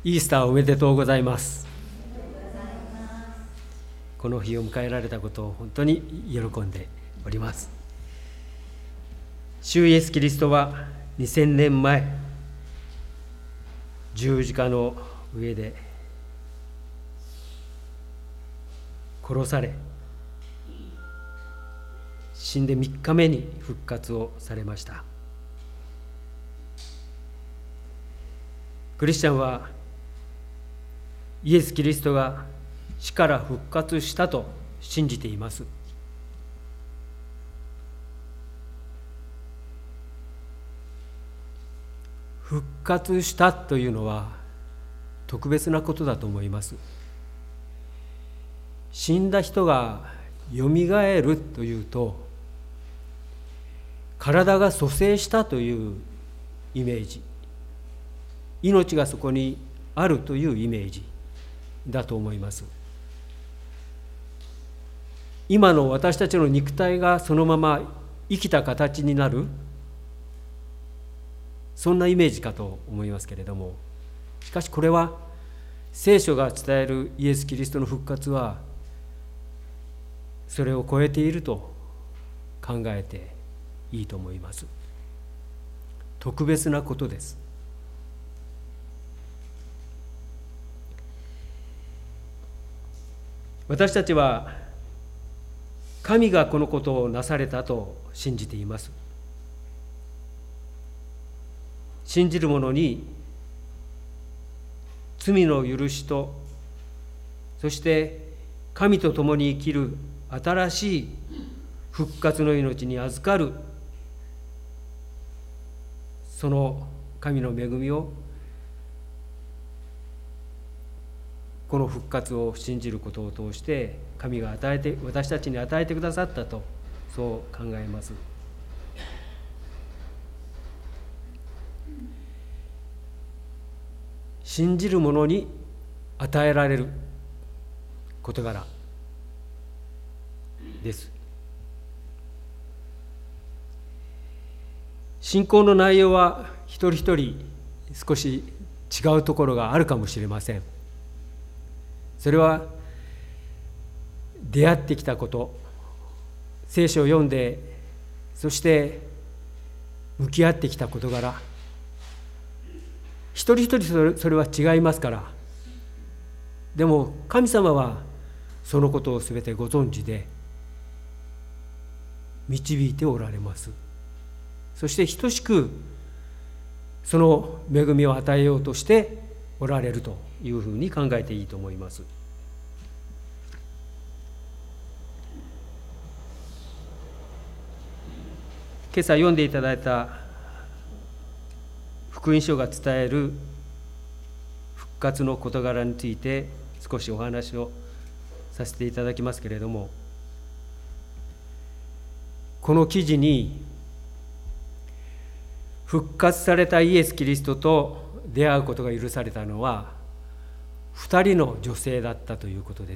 イースターおめでとうございます。この日を迎えられたことを本当に喜んでおります。主イエスキリストは2000年前、十字架の上で殺され、死んで3日目に復活をされました。クリスチャンはイエス・キリストが死から復活したと信じています。復活したというのは特別なことだと思います。死んだ人がよみがえるというと、体が蘇生したというイメージ、命がそこにあるというイメージだと思います。今の私たちの肉体がそのまま生きた形になる、そんなイメージかと思いますけれども、しかしこれは聖書が伝えるイエス・キリストの復活はそれを超えていると考えていいと思います。特別なことです。私たちは神がこのことをなされたと信じています。信じる者に罪の許しと、そして神と共に生きる新しい復活の命に預かる、その神の恵みを、この復活を信じることを通して神が私たちに与えてくださったと、そう考えます。信じる者に与えられる事柄です。信仰の内容は一人一人少し違うところがあるかもしれません。それは出会ってきたこと、聖書を読んで、そして向き合ってきた事柄、一人一人それは違いますから。でも神様はそのことをすべてご存知で導いておられます。そして等しくその恵みを与えようとしておられるというふうに考えていいと思います。今朝読んでいただいた福音書が伝える復活の事柄について少しお話をさせていただきますけれども、この記事に復活されたイエス・キリストと出会うことが許されたのは2人の女性だったということです。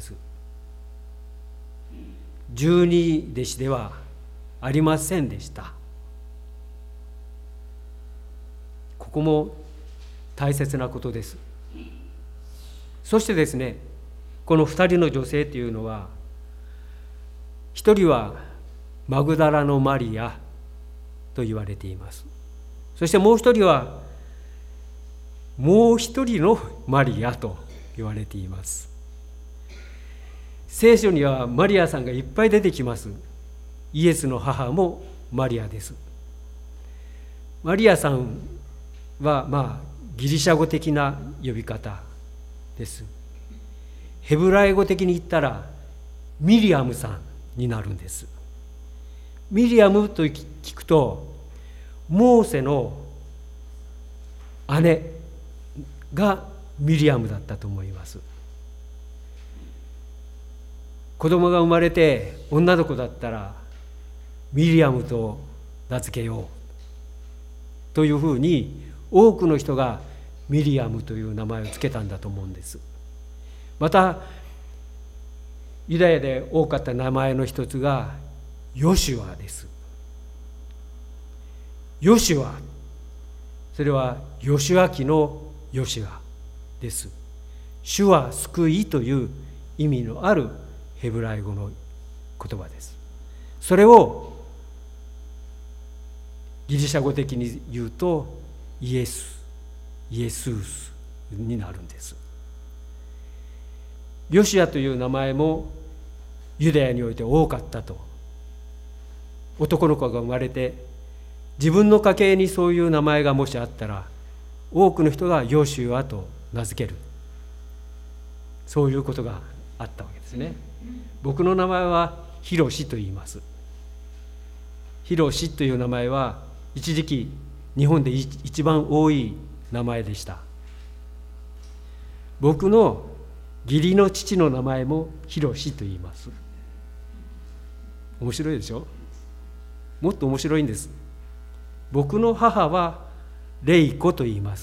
十二弟子ではありませんでした。ここも大切なことです。そしてですね、この2人の女性というのは、一人はマグダラのマリアと言われています。そしてもう一人はもう一人のマリアと言われています。聖書にはマリアさんがいっぱい出てきます。イエスの母もマリアです。マリアさんはギリシャ語的な呼び方です。ヘブライ語的に言ったらミリアムさんになるんです。ミリアムと聞くとモーセの姉がミリアムだったと思います。子供が生まれて女の子だったらミリアムと名付けようというふうに多くの人がミリアムという名前をつけたんだと思うんです。またユダヤで多かった名前の一つがヨシュアです。ヨシュア、それはヨシュア記のヨシュアです。主は救いという意味のあるヘブライ語の言葉です。それをギリシャ語的に言うとイエスースになるんです。ヨシアという名前もユダヤにおいて多かったと。男の子が生まれて自分の家系にそういう名前がもしあったら多くの人がヨシュアと名付ける、そういうことがあったわけですね。僕の名前はヒロシと言います。ヒロシという名前は一時期日本で一番多い名前でした。僕の義理の父の名前もヒロシと言います。面白いでしょ。もっと面白いんです。僕の母はレイコと言います。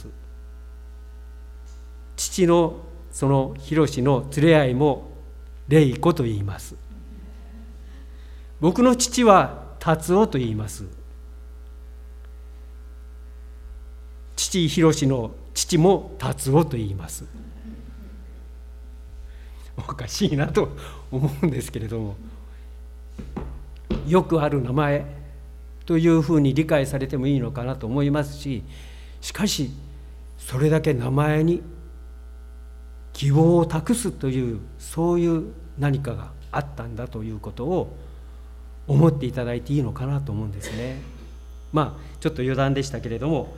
父のそのヒロシの連れ合いもレイコと言います。僕の父はタツオと言います。父ヒロシの父もタツオと言います。おかしいなと思うんですけれども、よくある名前というふうに理解されてもいいのかなと思いますし、しかしそれだけ名前に希望を託すという、そういう何かがあったんだということを思っていただいていいのかなと思うんですね。まあちょっと余談でしたけれども、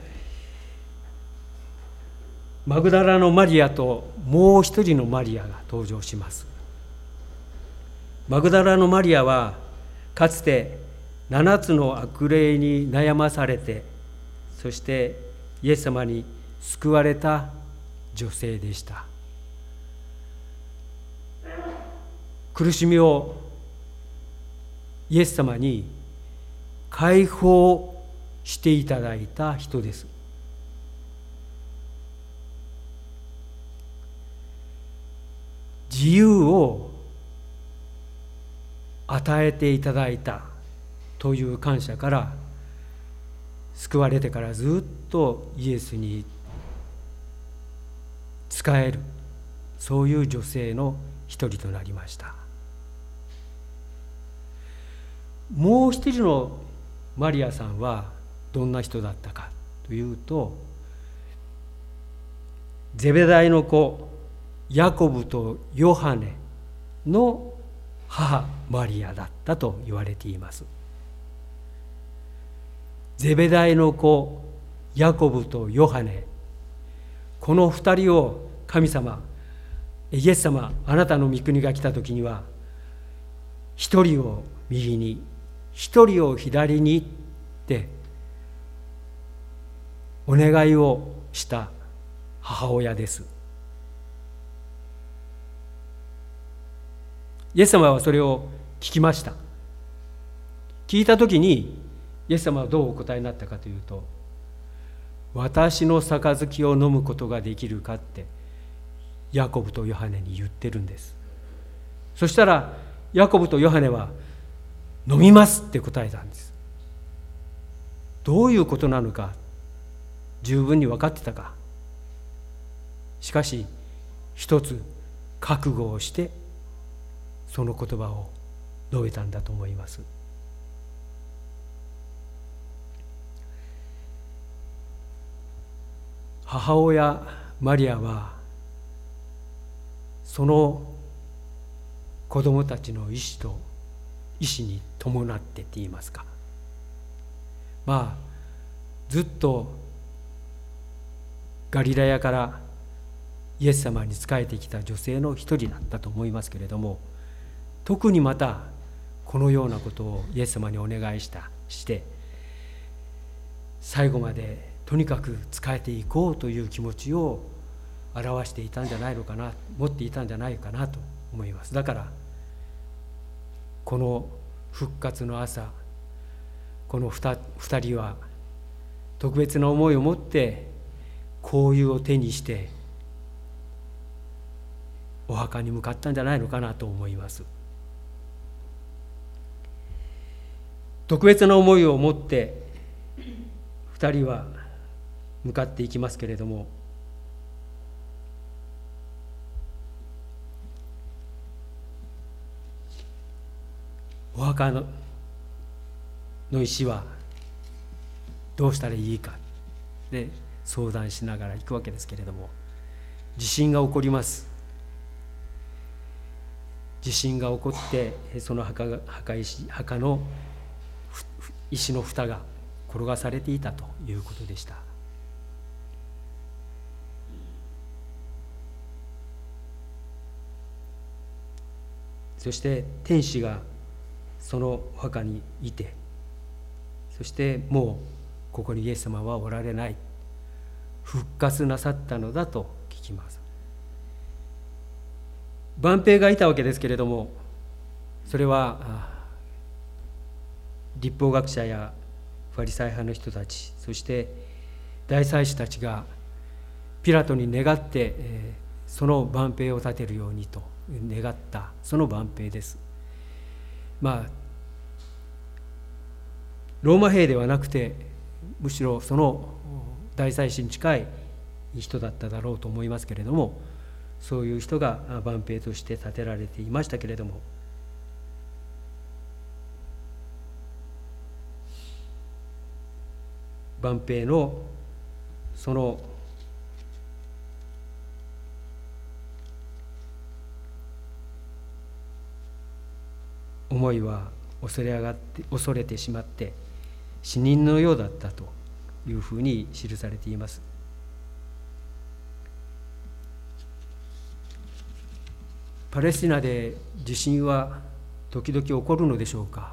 マグダラのマリアともう一人のマリアが登場します。マグダラのマリアはかつて7つの悪霊に悩まされて、そしてイエス様に救われた女性でした。苦しみをイエス様に解放していただいた人です。自由を与えていただいたという感謝から、救われてからずっとイエスに仕える、そういう女性の一人となりました。もう一人のマリアさんはどんな人だったかというと、ゼベダイの子ヤコブとヨハネの母マリアだったと言われています。ゼベダイの子ヤコブとヨハネ、この二人を神様、イエス様、あなたの御国が来た時には一人を右に一人を左にってお願いをした母親です。イエス様はそれを聞きました。聞いたときにイエス様はどうお答えになったかというと、私の杯を飲むことができるかってヤコブとヨハネに言ってるんです。そしたらヤコブとヨハネは飲みますって答えたんです。どういうことなのか十分に分かってたか。しかし一つ覚悟をしてその言葉を述べたんだと思います。母親マリアはその子供たちの意志に伴ってって言いますか、まあずっとガリラヤからイエス様に仕えてきた女性の一人だったと思いますけれども、特にまたこのようなことをイエス様にお願いして最後までとにかく仕えていこうという気持ちを表していたんじゃないのかな、持っていたんじゃないかなと思います。だからこの復活の朝、この二人は特別な思いを持って香油を手にしてお墓に向かったんじゃないのかなと思います。特別な思いを持って2人は向かっていきますけれども、 お墓の石はどうしたらいいかで相談しながら行くわけですけれども、地震が起こります。地震が起こってその墓の石の蓋が転がされていたということでした。そして天使がそのお墓にいて、そしてもうここにイエス様はおられない、復活なさったのだと聞きます。万兵がいたわけですけれども、それは律法学者やファリサイ派の人たち、そして大祭司たちがピラトに願って、その万兵を立てるようにと願ったその万兵です。ローマ兵ではなくて、むしろその大祭司に近い人だっただろうと思いますけれども、そういう人が万兵として立てられていましたけれども、万兵のその思いは恐れてしまって死人のようだったというふうに記されています。パレスチナで地震は時々起こるのでしょうか。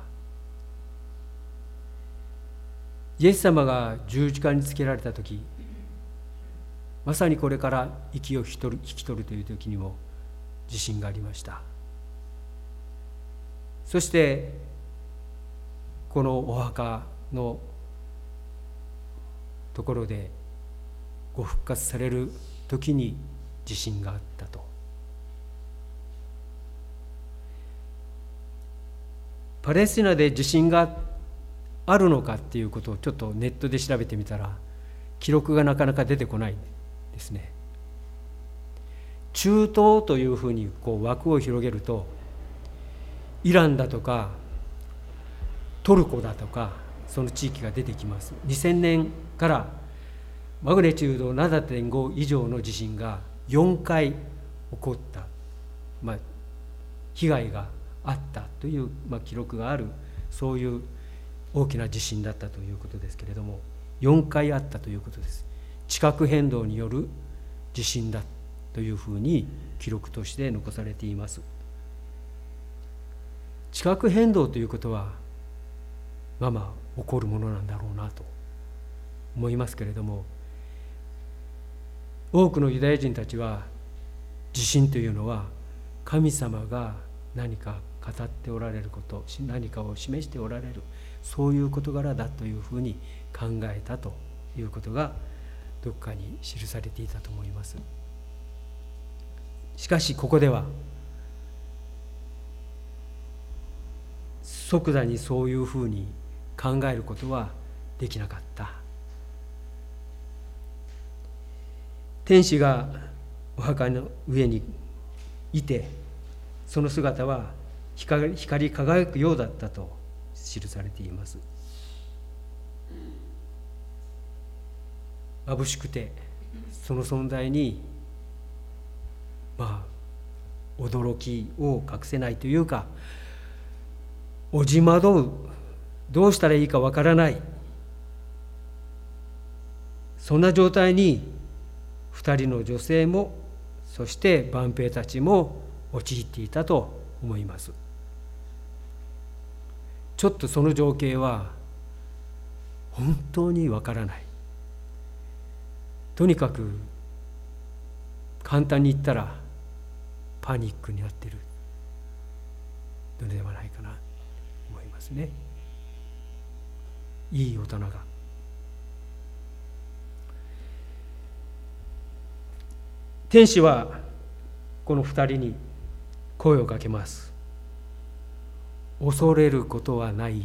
イエス様が十字架につけられた時、まさにこれから息を引き取るという時にも地震がありました。そしてこのお墓のところでご復活される時に地震があったと。パレスチナで地震があるのかっていうことをちょっとネットで調べてみたら、記録がなかなか出てこないんですね。中東というふうに枠を広げると、イランだとかトルコだとかその地域が出てきます。2000年からマグニチュード 7.5 以上の地震が4回起こった、被害があったという、記録がある、そういう大きな地震だったということですけれども、4回あったということです。地殻変動による地震だというふうに記録として残されています。地殻変動ということは起こるものなんだろうなと思いますけれども、多くのユダヤ人たちは地震というのは神様が何か語っておられること、何かを示しておられる、そういう事柄だというふうに考えたということがどっかに記されていたと思います。しかしここでは即座にそういうふうに考えることはできなかった。天使がお墓の上にいて、その姿は光り輝くようだったと記されています。眩しくて、その存在に驚きを隠せないというか、おじまどう、どうしたらいいかわからない、そんな状態に2人の女性も、そして万兵たちも陥っていたと思います。ちょっとその情景は本当にわからない。とにかく簡単に言ったらパニックになっているのではないかなと思いますね。いい大人が。天使はこの2人に声をかけます。恐れることはない。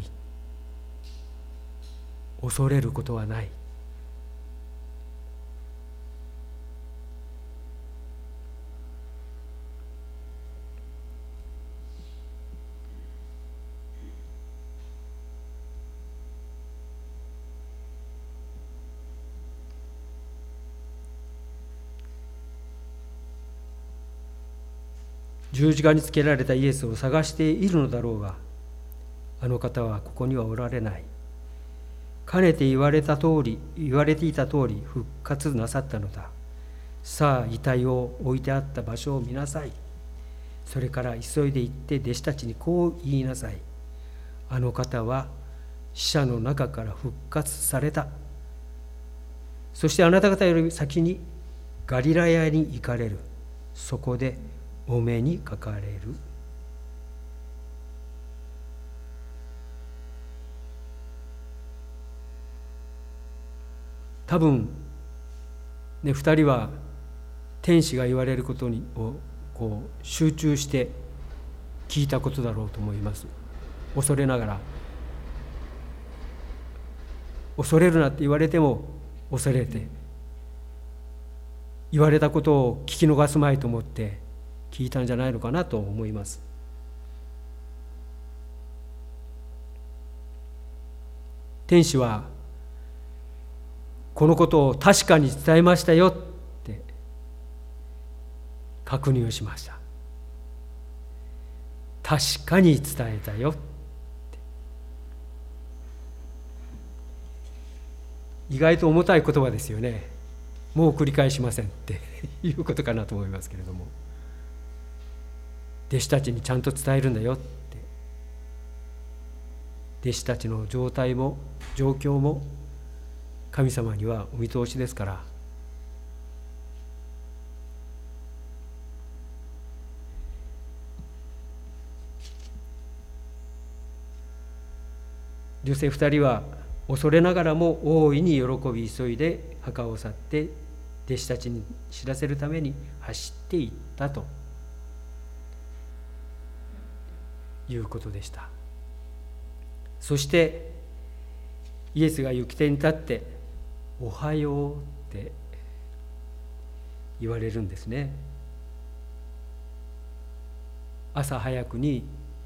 恐れることはない。 十字架につけられたイエスを探しているのだろうが、あの方はここにはおられない。かねて言われていた通り復活なさったのだ。さあ遺体を置いてあった場所を見なさい。それから急いで行って弟子たちにこう言いなさい。あの方は死者の中から復活された。そしてあなた方より先にガリラヤに行かれる。そこでお目にかかれる。多分ね、2人は天使が言われることをこう集中して聞いたことだろうと思います。恐れながら、恐れるなって言われても恐れて、言われたことを聞き逃すまいと思って聞いたんじゃないのかなと思います。天使はこのことを確かに伝えましたよって確認をしました。確かに伝えたよって。意外と重たい言葉ですよね。もう繰り返しませんっていうことかなと思いますけれども、弟子たちにちゃんと伝えるんだよって。弟子たちの状態も状況も神様にはお見通しですから。女性2人は恐れながらも大いに喜び急いで墓を去って弟子たちに知らせるために走っていったということでした。そしてイエスが行き手に立って「おはよう」って言われるんですね。朝早くに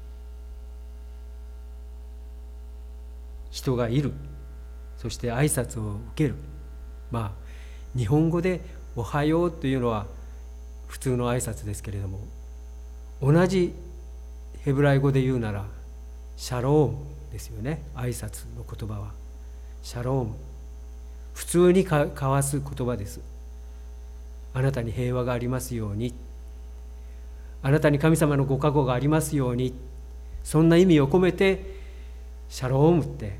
人がいる、そして挨拶を受ける。日本語で「おはよう」というのは普通の挨拶ですけれども、同じヘブライ語で言うならシャロームですよね。挨拶の言葉はシャローム、普通に交わす言葉です。あなたに平和がありますように、あなたに神様のご加護がありますように、そんな意味を込めてシャロームって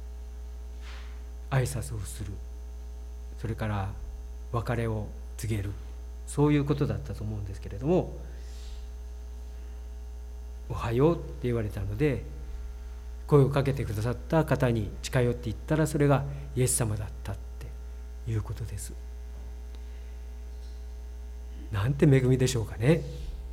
挨拶をする。それから別れを告げる。そういうことだったと思うんですけれども、おはようって言われたので、声をかけてくださった方に近寄っていったら、それがイエス様だったっていうことです。なんて恵みでしょうかね。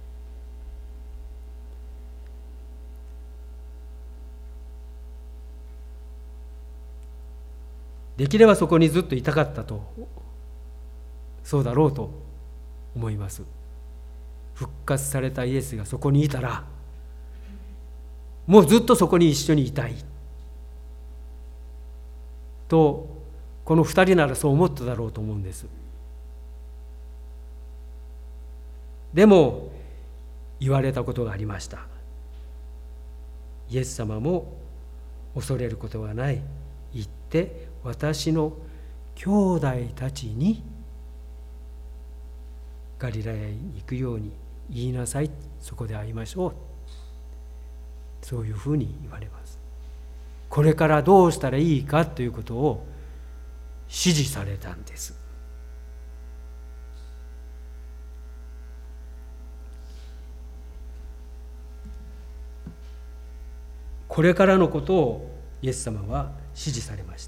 できればそこにずっといたかったと、そうだろうと思います。復活されたイエスがそこにいたら、もうずっとそこに一緒にいたいと、この2人ならそう思っただろうと思うんです。でも言われたことがありました。イエス様も恐れることはない。行って私の兄弟たちにガリラヤに行くように言いなさい。そこで会いましょう。そういうふうに言われます。これからどうしたらいいかということを指示されたんです。これからのことをイエス様は指示されました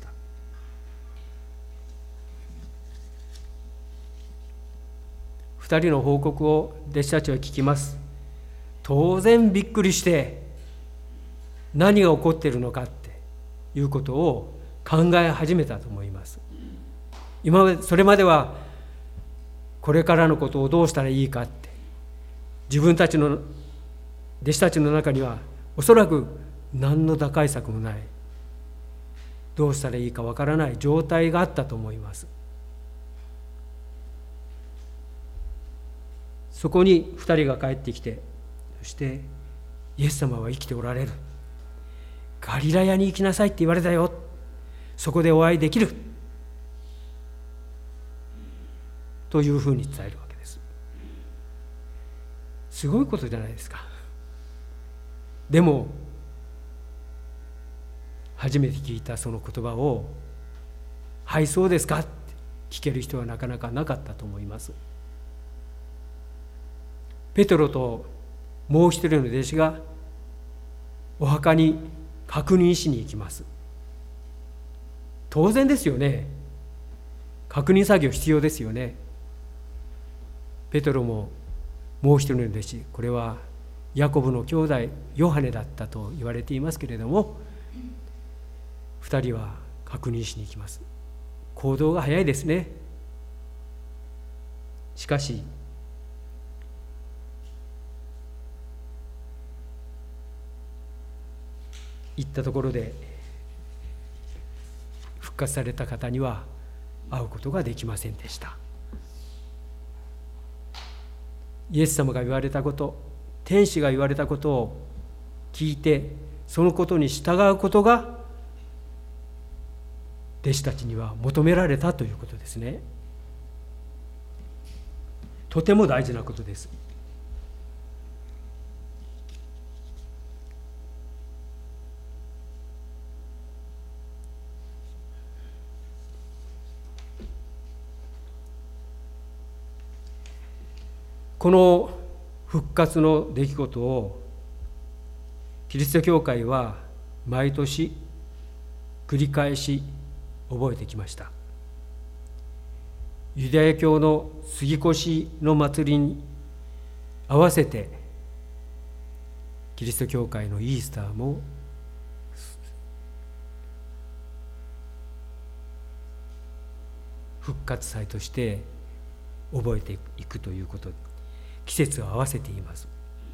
。2人の報告を弟子たちは聞きます。当然びっくりして、何が起こっているのかっていうことを考え始めたと思います。それまではこれからのことをどうしたらいいかって、自分たちの弟子たちの中にはおそらく何の打開策もない、どうしたらいいかわからない状態があったと思います。そこに2人が帰ってきて、 そしてイエス様は生きておられる、ガリラヤに行きなさいって言われたよ、そこでお会いできるというふうに伝えるわけです。すごいことじゃないですか。でも初めて聞いたその言葉を、はいそうですかって聞ける人はなかなかなかったと思います。ペテロともう一人の弟子がお墓に確認しに行きます。当然ですよね。確認作業必要ですよね。ペテロももう一人の弟子、これはヤコブの兄弟ヨハネだったと言われていますけれども、2人は確認しに行きます。行動が早いですね。しかし行ったところで復活された方には会うことができませんでした。イエス様が言われたこと、天使が言われたことを聞いて、そのことに従うことが弟子たちには求められたということですね。とても大事なことです。この復活の出来事をキリスト教会は毎年繰り返し覚えてきました。ユダヤ教の杉越の祭りに合わせてキリスト教会のイースターも復活祭として覚えていくということ、季節を合わせています。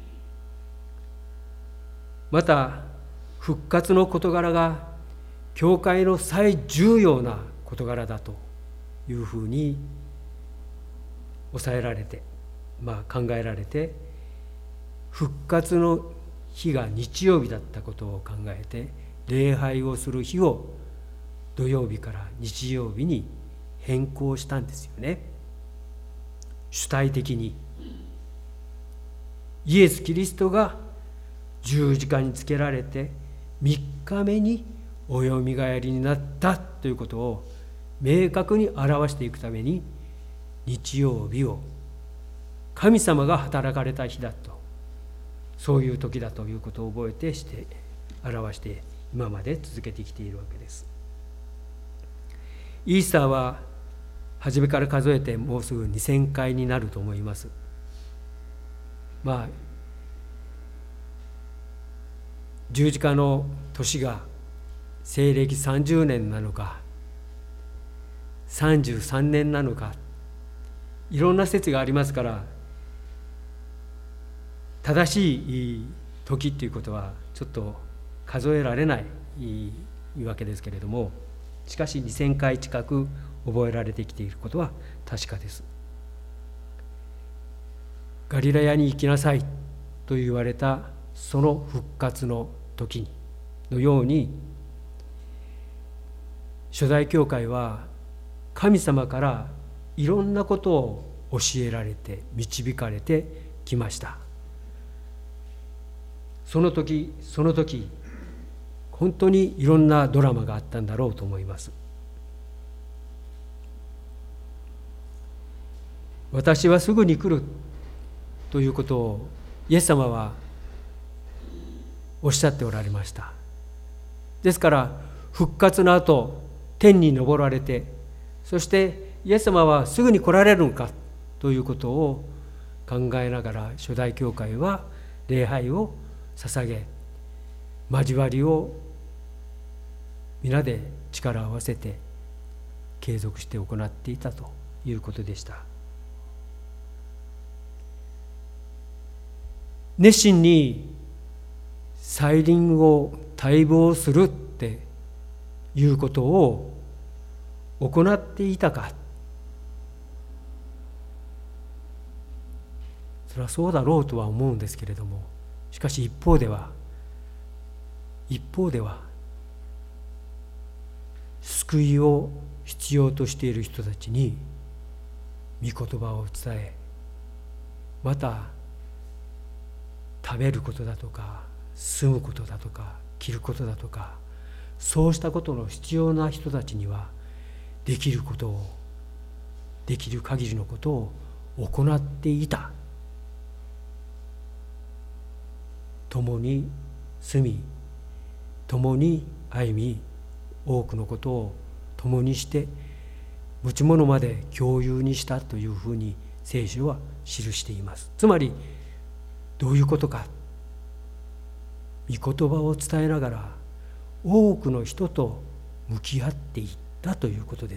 また復活の事柄が教会の最重要な事柄だというふうに抑えられて、考えられて、復活の日が日曜日だったことを考えて、礼拝をする日を土曜日から日曜日に変更したんですよね。主体的にイエス・キリストが十字架につけられて3日目におよみがえりになったということを明確に表していくために、日曜日を神様が働かれた日だと、そういう時だということを覚えてして表して今まで続けてきているわけです。イースターは初めから数えてもうすぐ2000回になると思います。十字架の年が西暦30年なのか33年なのか、いろんな説がありますから、正しい時っていうことはちょっと数えられないわけですけれども、しかし2000回近く覚えられてきていることは確かです。ガリラヤに行きなさいと言われたその復活の時のように、初代教会は神様からいろんなことを教えられて導かれてきました。その時その時、本当にいろんなドラマがあったんだろうと思います。私はすぐに来るということをイエス様はおっしゃっておられました。ですから復活の後、天に昇られて、そしてイエス様はすぐに来られるのかということを考えながら、初代教会は礼拝を捧げ、交わりを皆で力を合わせて継続して行っていたということでした。熱心に再臨を待望するっていうことを行っていたか。それはそうだろうとは思うんですけれども、 しかし一方では救いを必要としている人たちに御言葉を伝え、また食べることだとか住むことだとか着ることだとか、そうしたことの必要な人たちにはできる限りのことを行っていた。共に住み、共に歩み、多くのことを共にして持ち物まで共有にしたというふうに聖書は記しています。つまりどういうことか、御言葉を伝えながら多くの人と向き合っていったということです。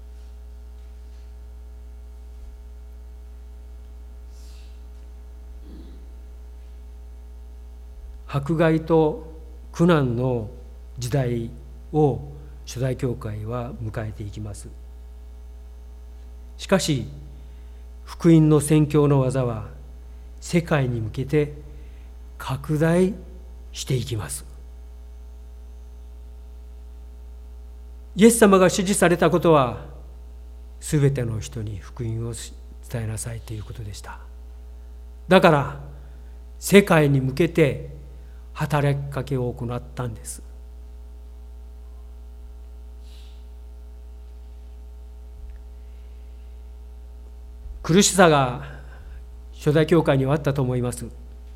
迫害と苦難の時代を初代教会は迎えていきます。しかし福音の宣教の技は世界に向けて拡大していきます。イエス様が指示されたことは、すべての人に福音を伝えなさいということでした。だから世界に向けて働きかけを行ったんです。苦しさが初代教会にはあったと思います。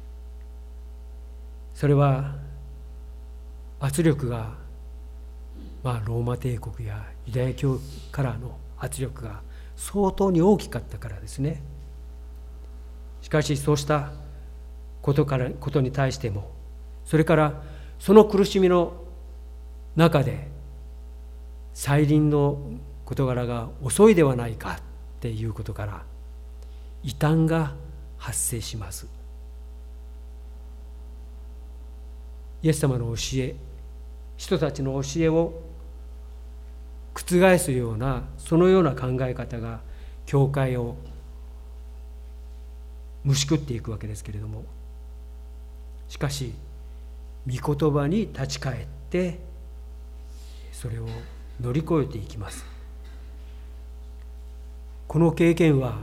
それは圧力が、ローマ帝国やユダヤ教からの圧力が相当に大きかったからですね。しかしそうしたことに対しても、それからその苦しみの中で再臨の事柄が遅いではないかっていうことから異端が発生します。イエス様の教え、人たちの教えを覆すような、そのような考え方が教会を虫食っていくわけですけれども、しかし御言葉に立ち返ってそれを乗り越えていきます。この経験は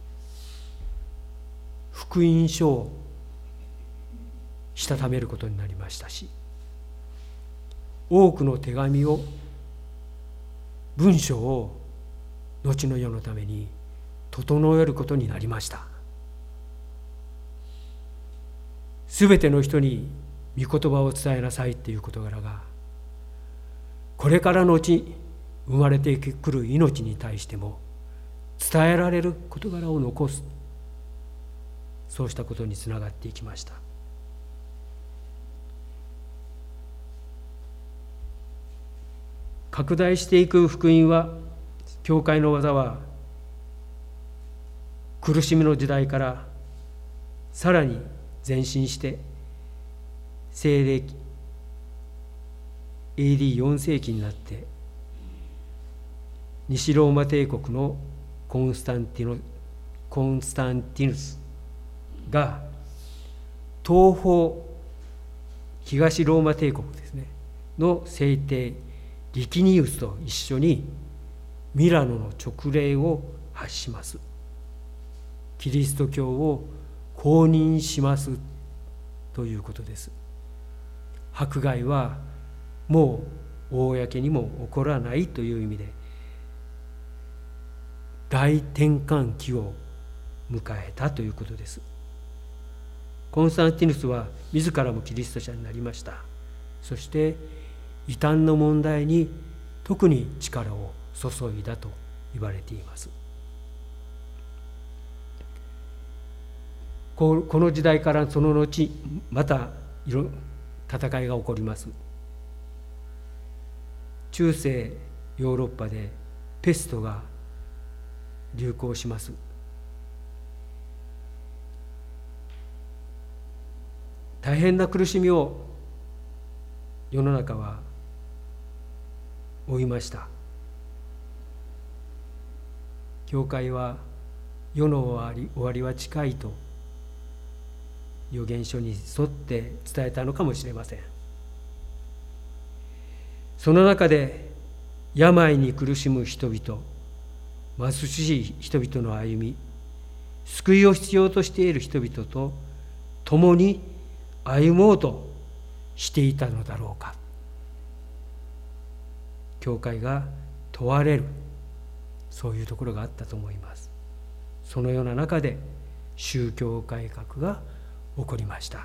福音書をしたためることになりましたし、多くの手紙を、文章を後の世のために整えることになりました。すべての人に御言葉を伝えなさいという事柄が、これからのうち生まれてくる命に対しても伝えられる事柄を残す、そうしたことにつながっていきました。拡大していく福音は、教会の技は苦しみの時代からさらに前進して、西暦 AD4 世紀になって西ローマ帝国のコンスタンティヌスが東方東ローマ帝国ですねの皇帝リキニウスと一緒にミラノの勅令を発します。キリスト教を公認しますということです。迫害はもう公にも起こらないという意味で大転換期を迎えたということです。コンスタンティヌスは自らもキリスト者になりました。そして異端の問題に特に力を注いだと言われています。この時代からその後また戦いが起こります。中世ヨーロッパでペストが流行します。大変な苦しみを世の中は負いました。教会は世の終わりは近いと預言書に沿って伝えたのかもしれません。その中で病に苦しむ人々、貧しい人々の歩み、救いを必要としている人々と共に歩もうとしていたのだろうか。教会が問われる、そういうところがあったと思います。そのような中で宗教改革が起こりました。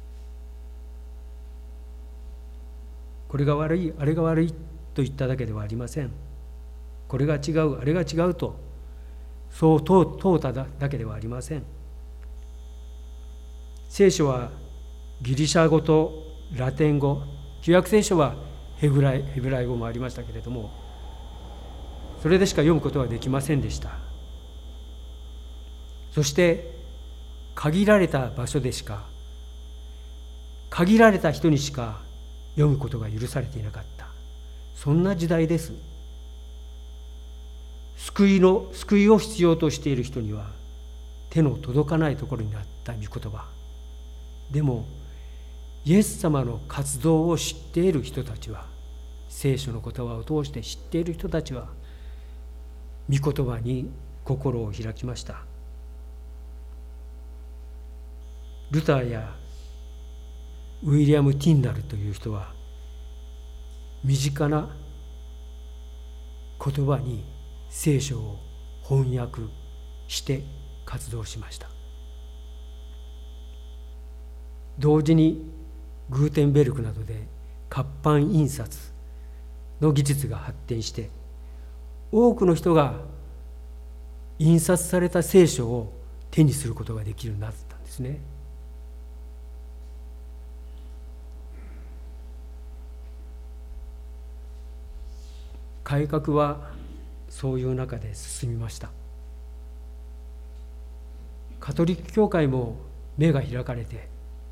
これが悪い、あれが悪いと言っただけではありません。これが違う、あれが違うとそう問うただけではありません。聖書はギリシャ語とラテン語、旧約聖書はヘブライ語もありましたけれども、それでしか読むことはできませんでした。そして限られた場所でしか、限られた人にしか読むことが許されていなかった、そんな時代です。救いを必要としている人には手の届かないところにあった御言葉。でもイエス様の活動を知っている人たちは、聖書の言葉を通して知っている人たちは、御言葉に心を開きました。ルターやウィリアム・ティンダルという人は、身近な言葉に聖書を翻訳して活動しました。同時にグーテンベルクなどで活版印刷の技術が発展して、多くの人が印刷された聖書を手にすることができるようになったんですね。改革はそういう中で進みました。カトリック教会も目が開かれて、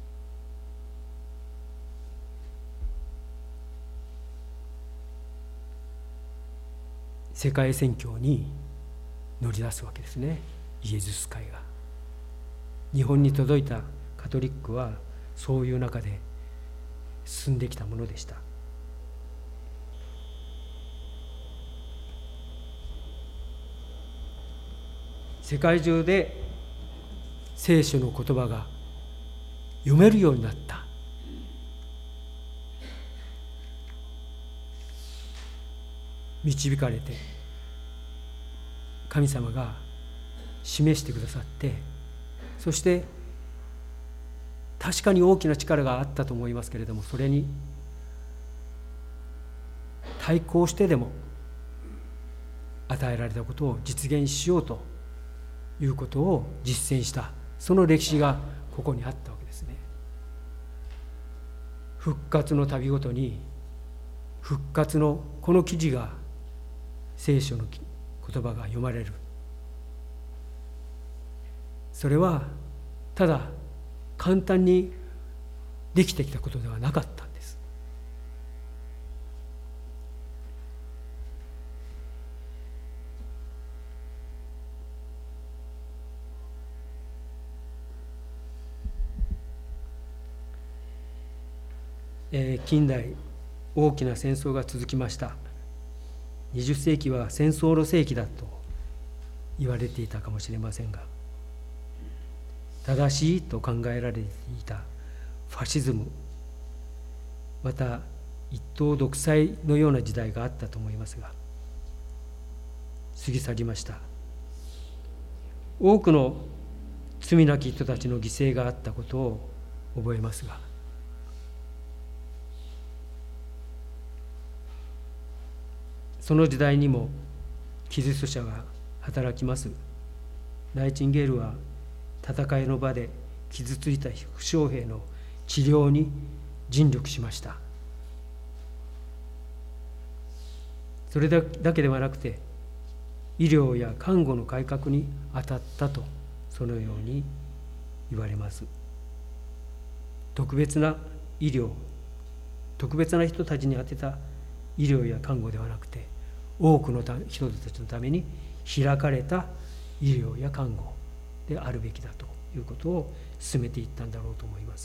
世界宣教に乗り出すわけですね。イエズス会が日本に届いたカトリックはそういう中で進んできたものでした。世界中で聖書の言葉が読めるようになった。導かれて神様が示してくださって、そして確かに大きな力があったと思いますけれども、それに対抗してでも与えられたことを実現しようということを実践した、その歴史がここにあったわけですね。復活の旅ごとに復活のこの記事が、聖書の言葉が読まれる。それはただ簡単にできてきたことではなかったんです。近代大きな戦争が続きました。20世紀は戦争の世紀だと言われていたかもしれませんが、正しいと考えられていたファシズム、また一党独裁のような時代があったと思いますが、過ぎ去りました。多くの罪なき人たちの犠牲があったことを覚えますが、その時代にもキリスト者が働きます。ナイチンゲールは戦いの場で傷ついた負傷兵の治療に尽力しました。それだけではなくて、医療や看護の改革に当たったと、そのように言われます。特別な医療、特別な人たちに当てた医療や看護ではなくて、多くの人たちのために開かれた医療や看護であるべきだということを進めていったんだろうと思います。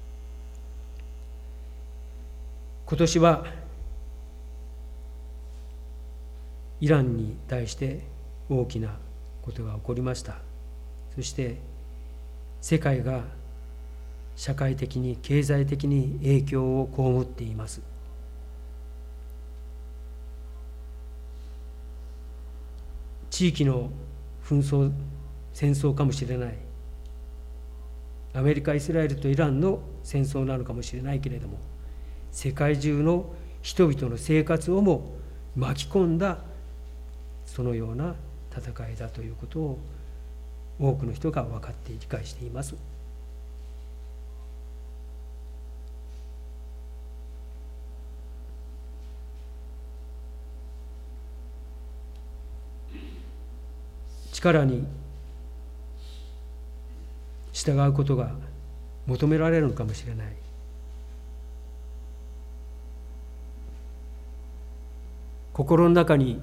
今年はイランに対して大きなことが起こりました。そして世界が社会的に経済的に影響を被っています。地域の紛争戦争かもしれない、アメリカ・イスラエルとイランの戦争なのかもしれないけれども、世界中の人々の生活をも巻き込んだそのような戦いだということを多くの人が分かって理解しています。力に従うことが求められるのかもしれない。心の中に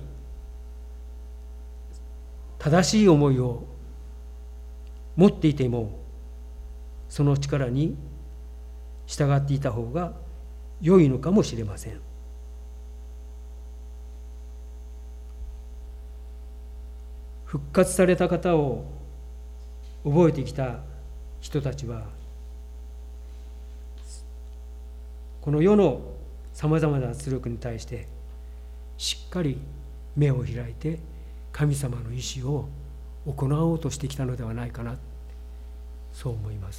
正しい思いを持っていても、その力に従っていた方が良いのかもしれません。復活された方を覚えてきた人たちは、この世のさまざまな圧力に対してしっかり目を開いて神様の意志を行おうとしてきたのではないかな、そう思います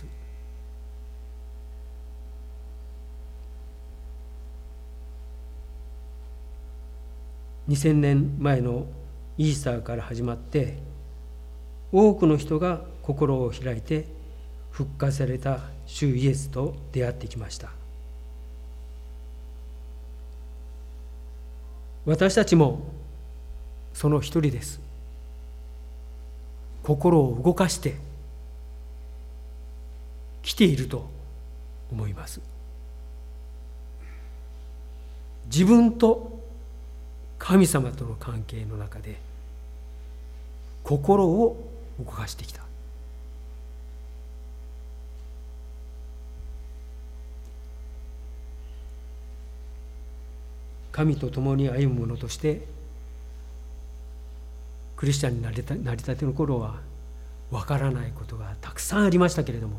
。2000年前のイースターから始まって、多くの人が心を開いて復活された主イエスと出会ってきました。私たちもその一人です。心を動かして来ていると思います。自分と神様との関係の中で心を動かしてきた。神と共に歩む者としてクリスチャンになりたての頃はわからないことがたくさんありましたけれども、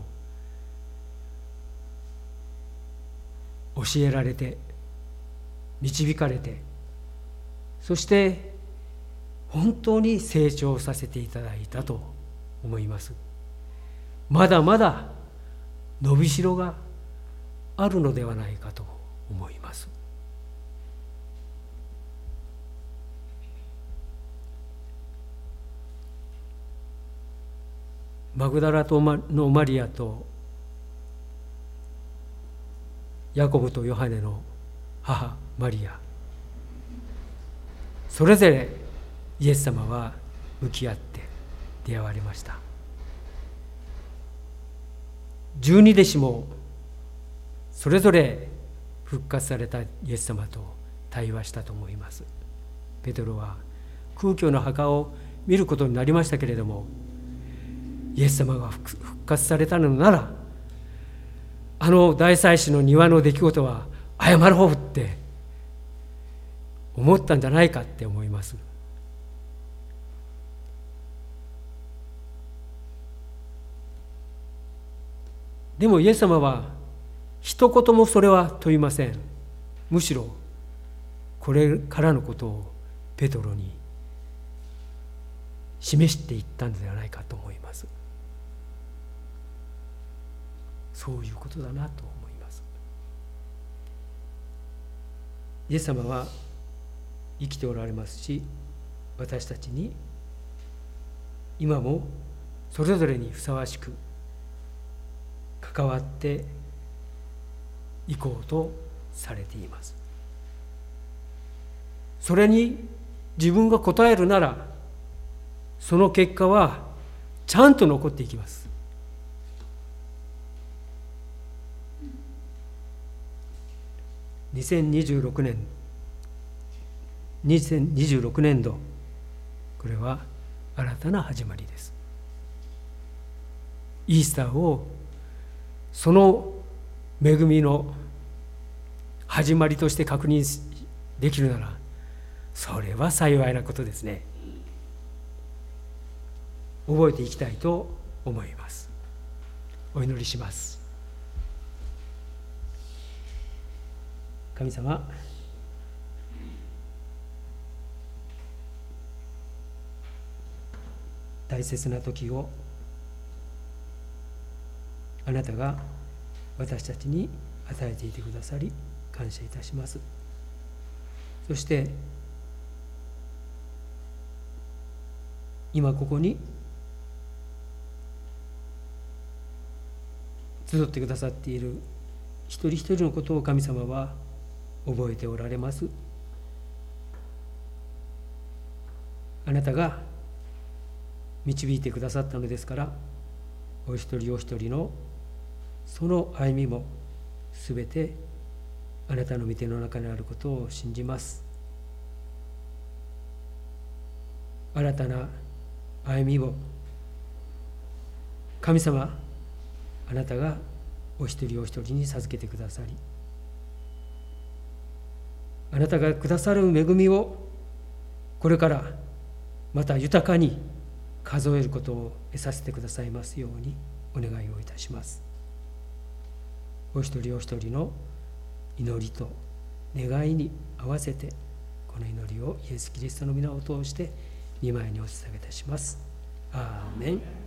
教えられて導かれて、そして本当に成長させていただいたと思います。まだまだ伸びしろがあるのではないかと思います。マグダラのマリアとヤコブとヨハネの母マリア、それぞれイエス様は向き合って出会われました。12弟子もそれぞれ復活されたイエス様と対話したと思います。ペテロは空虚の墓を見ることになりましたけれども、イエス様が復活されたのなら、あの大祭司の庭の出来事は謝ろうって思ったんじゃないかって思います。でもイエス様は一言もそれは問いません。むしろこれからのことをペトロに示していったんではないかと思います。そういうことだなと思います。イエス様は生きておられますし、私たちに今もそれぞれにふさわしく関わっていこうとされています。それに自分が応えるなら、その結果はちゃんと残っていきます。2026年度、これは新たな始まりです。 イースターをその恵みの始まりとして確認できるなら、それは幸いなことですね。覚えていきたいと思います。お祈りします。神様、大切な時をあなたが私たちに与えていてくださり感謝いたします。そして今ここに集ってくださっている一人一人のことを神様は覚えておられます。あなたが導いてくださったのですから、お一人お一人のその歩みもすべてあなたの御手の中にあることを信じます。新たな歩みを神様、あなたがお一人お一人に授けてくださり、あなたがくださる恵みをこれからまた豊かに数えることを得させてくださいますようにお願いをいたします。お一人お一人の祈りと願いに合わせてこの祈りをイエス・キリストの皆を通して御前にお捧げいたします。アーメン。